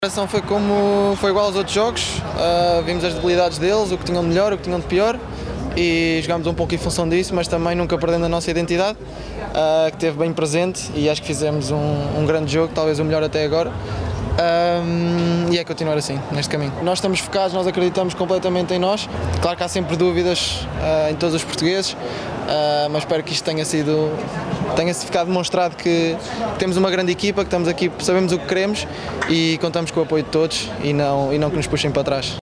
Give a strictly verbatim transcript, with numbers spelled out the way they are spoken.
A preparação foi, como, foi igual aos outros jogos, uh, vimos as debilidades deles, o que tinham de melhor, o que tinham de pior e jogámos um pouco em função disso, mas também nunca perdendo a nossa identidade, uh, que esteve bem presente e acho que fizemos um, um grande jogo, talvez o melhor até agora. Um, e é continuar assim, neste caminho. Nós estamos focados, nós acreditamos completamente em nós. Claro que há sempre dúvidas uh, em todos os portugueses, uh, mas espero que isto tenha sido tenha ficado demonstrado que temos uma grande equipa, que estamos aqui, sabemos o que queremos e contamos com o apoio de todos e não, e não que nos puxem para trás.